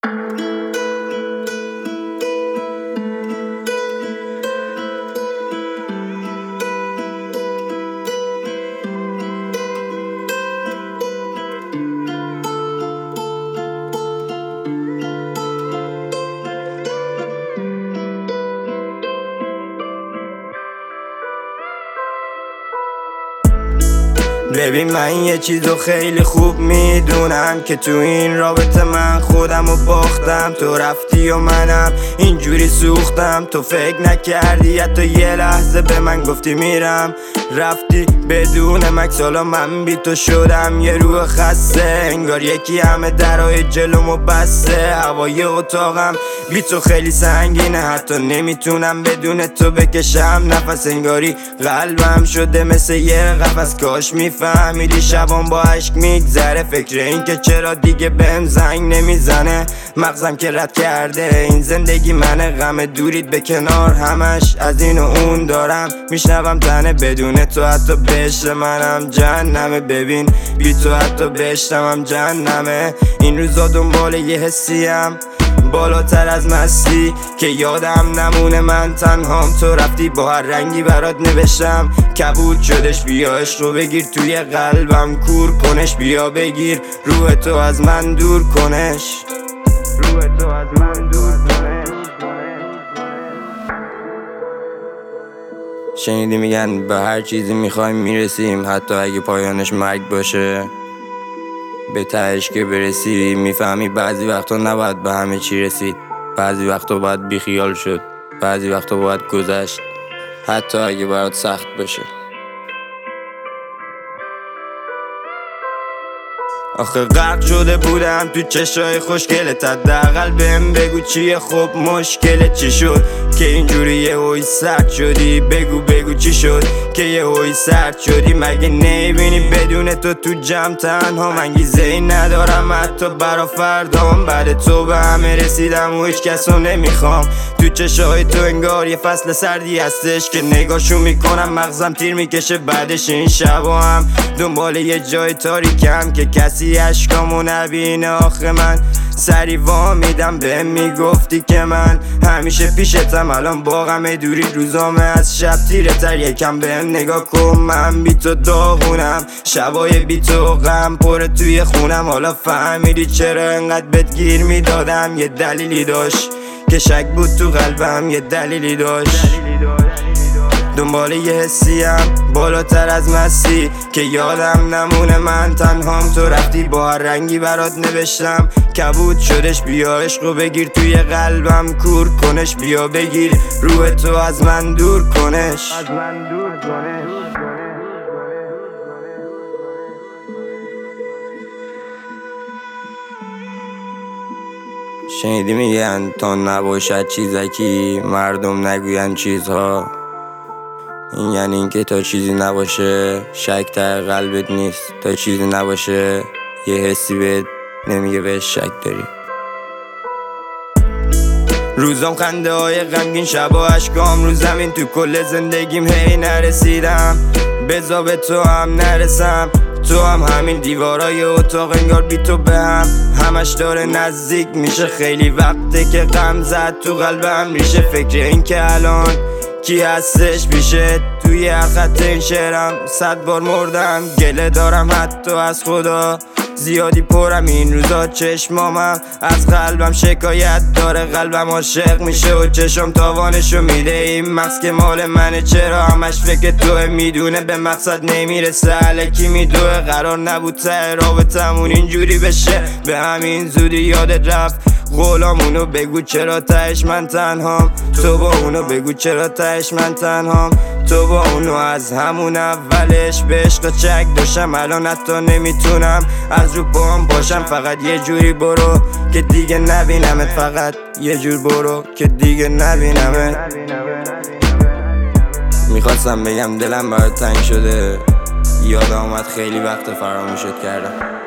ببین من یه چیزو خیلی خوب میدونم که تو این رابطه من خودمو باختم. تو رفتی و منم اینجوری سوختم. تو فکر نکردی حتی یه لحظه به من گفتی میرم، رفتی بدون مکس. حالا من بی تو شدم یه روح خسته، انگار یکی همه درای جلومو بسته. هوای اتاقم بی تو خیلی سنگینه، حتی نمیتونم بدون تو بکشم نفس. انگاری قلبم شده مثل یه قفس. کاش میفهمیدی شبام با عشق میگذره. فکر این که چرا دیگه بهم زنگ نمیزنه، مغزم که رد کرده این زندگی منه. غم دورید به کنار، همش از این و اون دارم میشنوم تنه. بدون تو حتی بهشت منم جهنمه. ببین بی تو حتی بهشتم جهنمه. این روزا دنبال یه حسیم بالاتر از مستی که یادم نمونه من تنهام. تو رفتی با هر رنگی برات نوشتم، کبود شدش. بیا عشق رو بگیر توی قلبم کور کنش. بیا بگیر روح تو از من دور کنش. روح تو از من دور کنش. شنیدی میگن به هر چیزی میخوایم میرسیم، حتی اگه پایانش مرگ باشه. به تهش که برسی میفهمی بعضی وقتا نباید به همه چی رسید. بعضی وقتا باید بیخیال شد، بعضی وقتا باید گذشت، حتی اگه برات سخت باشه. آخه غرق شده بودم تو چشای خوشگلت. حداقل بهم بگو چیه خب مشکلت چی شد که اینجوری یهویی سرد شدی. بگو چی شد که یهویی سرد شدی. مگه نمیبینی بدون تو جمع تنها انگیزه ای ندارم حتی برا فردام. بعد تو به همه رسیدم و هیچ کسو نمیخوام. تو چشای تو انگار یه فصل سردی هستش که نگاهشو میکنم مغزم تیر میکشه. بعدش این شبا هم دنبال یه جای تاریکم که کسی عشقامو نبینه. آخه من سری وامیدم بهم میگفتی که من همیشه پیشتم. الان با غم دوری روزامه از شب تیره تر. یکم بهم نگاه کن، من بی تو داغونم. شبای بی تو غم پره توی خونم. حالا فهمیدی چرا انقدر بهت گیر میدادم. یه دلیلی داشت که شک بود تو قلبم، یه دلیلی داشت. دنبال یه حسیم بالاتر از مستی که یادم نمونه من تنهام. تو رفتی با هر رنگی برات نوشتم، کبود شدش. بیا عشق رو بگیر توی قلبم کور کنش. بیا بگیر روح تو از من دور کنش. شنیدی میگن تا نباشد چیزکی مردم نگوین چیزها. این یعنی اینکه تا چیزی نباشه شک در قلبت نیست. تا چیزی نباشه یه حسی بهت نمیگه بهش شک داری. روزام خنده های غمگین، شبا اشکام رو زمین. تو کل زندگیم هی نرسیدم بذار به تو هم نرسم. تو هم همین دیوارای اتاق انگار بی تو به همش داره نزدیک میشه. خیلی وقته که غم زد تو قلبم ریشه. فکر این که الان کی هستش پیشه توی هر خط این شعرم 100 بار مردم. گله دارم حتی از خدا، زیادی پرم این روزا. چشمامم از قلبم شکایت داره. قلبم عاشق میشه و چشم تاوانشو میده. این مغز که مال منه چرا همش فکر توه. میدونه به مقصد نمیرسه الکی میدوه. قرار نبود ته رابطمون اینجوری بشه، به همین زودی یادت رفت قولامونو. بگو چرا تهش من تنهام، تو با اونو. بگو چرا تهش من تنهام، تو با اونو. از همون اولش به عشق چک داشتم، الان حتی نمیتونم از رو پام باشم. فقط یه جوری برو که دیگه نبینمت. فقط یه جور برو که دیگه نبینمت. میخواستم بگم دلم برات تنگ شده، یاد آمد خیلی وقت فراموشت کردم.